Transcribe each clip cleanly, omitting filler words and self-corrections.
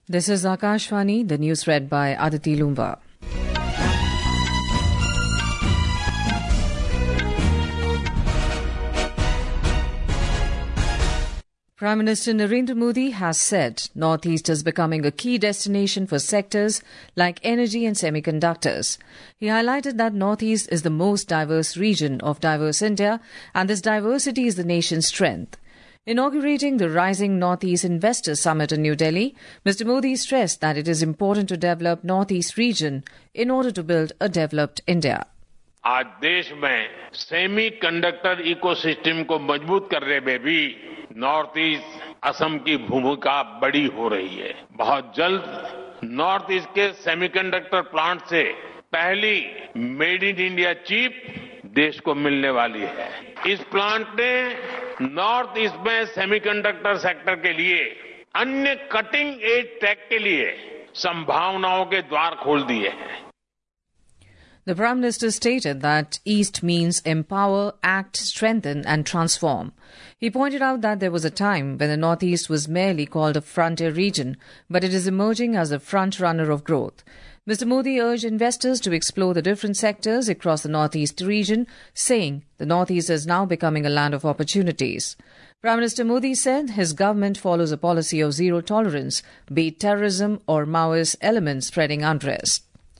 This is Akashvani, the news read by Aditi Lumba. Prime Minister Narendra Modi has said Northeast is becoming a key destination for sectors like energy and semiconductors. He highlighted that Northeast is the most diverse region of diverse India, and this diversity is the nation's strength. Inaugurating the Rising Northeast Investors Summit in New Delhi, Mr. Modi stressed that it is important to develop Northeast region in order to build a developed India. आज देश में semiconductor ecosystem को मजबूत करने में भी north east Assam की भूमिका बड़ी हो रही है। बहुत जल्द नॉर्थ ईस्ट के सेमीकंडक्टर प्लांट से पहली मेड इन इंडिया चिप देश को मिलने वाली है। इस प्लांट ने नॉर्थ ईस्ट में सेमीकंडक्टर सेक्टर के लिए अन्य कटिंग एज टेक के लिए संभावनाओं के द्वार खोल दिए हैं। The Prime Minister stated that East means empower, act, strengthen and transform. He pointed out that there was a time when the Northeast was merely called a frontier region, but it is emerging as a front runner of growth. Mr. Modi urged investors to explore the different sectors across the Northeast region, saying the Northeast is now becoming a land of opportunities. Prime Minister Modi said his government follows a policy of zero tolerance, be it terrorism or Maoist elements spreading unrest.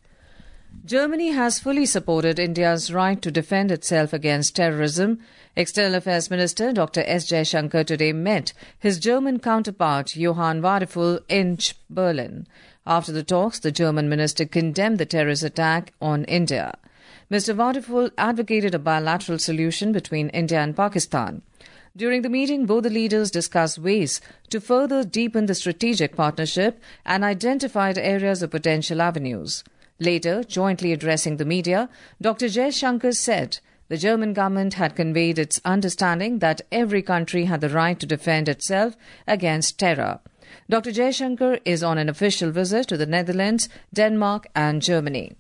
Germany has fully supported India's right to defend itself against terrorism. External Affairs Minister Dr. S. Jaishankar today met his German counterpart Johann Wadephul in Berlin. After the talks, the German minister condemned the terrorist attack on India. Mr. Wadephul advocated a bilateral solution between India and Pakistan. During the meeting, both the leaders discussed ways to further deepen the strategic partnership and identified areas of potential avenues. Later, jointly addressing the media, Dr. Jaishankar said the German government had conveyed its understanding that every country had the right to defend itself against terror. Dr. Jaishankar is on an official visit to the Netherlands, Denmark and Germany.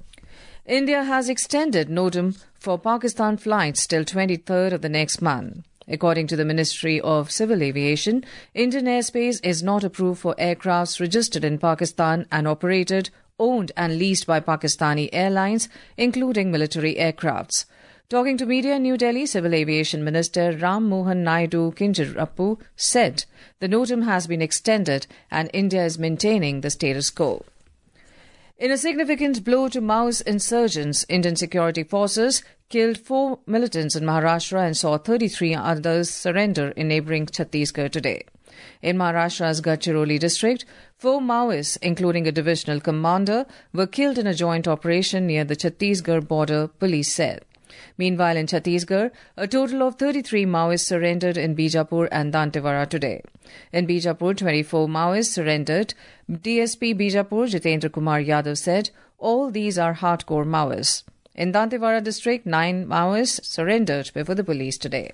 India has extended NOTAM for Pakistan flights till 23rd of the next month. According to the Ministry of Civil Aviation, Indian airspace is not approved for aircrafts registered in Pakistan and operated, owned and leased by Pakistani airlines, including military aircrafts. Talking to media in New Delhi, Civil Aviation Minister Ram Mohan Naidu Kinjarapu said the NOTAM has been extended and India is maintaining the status quo. In a significant blow to Maoist insurgents, Indian security forces killed 4 militants in Maharashtra and saw 33 others surrender in neighbouring Chhattisgarh today. In Maharashtra's Gadchiroli district, 4 Maoists, including a divisional commander, were killed in a joint operation near the Chhattisgarh border, police said. Meanwhile, in Chhattisgarh, a total of 33 Maoists surrendered in Bijapur and Dantewara today. In Bijapur, 24 Maoists surrendered. DSP Bijapur Jitendra Kumar Yadav said all these are hardcore Maoists. In Dantewara district, 9 Maoists surrendered before the police today.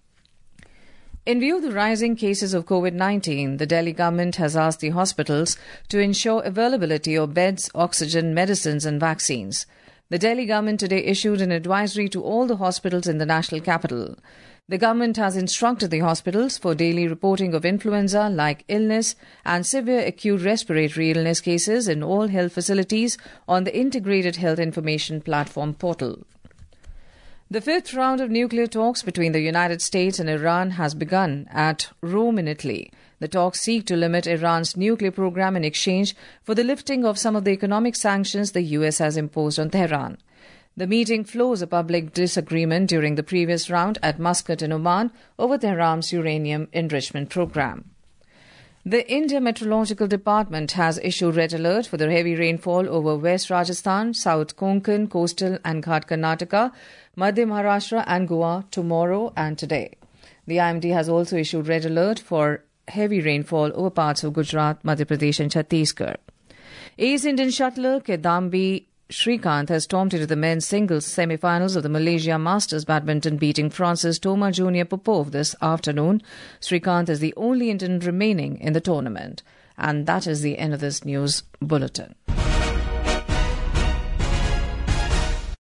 In view of the rising cases of COVID-19, the Delhi government has asked the hospitals to ensure availability of beds, oxygen, medicines and vaccines. The Delhi government today issued an advisory to all the hospitals in the national capital. The government has instructed the hospitals for daily reporting of influenza-like illness and severe acute respiratory illness cases in all health facilities on the Integrated Health Information Platform portal. The 5th round of nuclear talks between the United States and Iran has begun at Rome in Italy. The talks seek to limit Iran's nuclear program in exchange for the lifting of some of the economic sanctions the US has imposed on Tehran. The meeting flows a public disagreement during the previous round at Muscat in Oman over Tehran's uranium enrichment program. The India Meteorological Department has issued red alert for the heavy rainfall over West Rajasthan, South Konkan, coastal and Ghat Karnataka, Madhya Maharashtra and Goa tomorrow and today. The IMD has also issued red alert for heavy rainfall over parts of Gujarat, Madhya Pradesh and Chhattisgarh. Ace Indian shuttler Kidambi Srikanth has stormed into the men's singles semi-finals of the Malaysia Masters Badminton, beating France's Toma Junior Popov this afternoon. Srikanth is the only Indian remaining in the tournament. And that is the end of this news bulletin.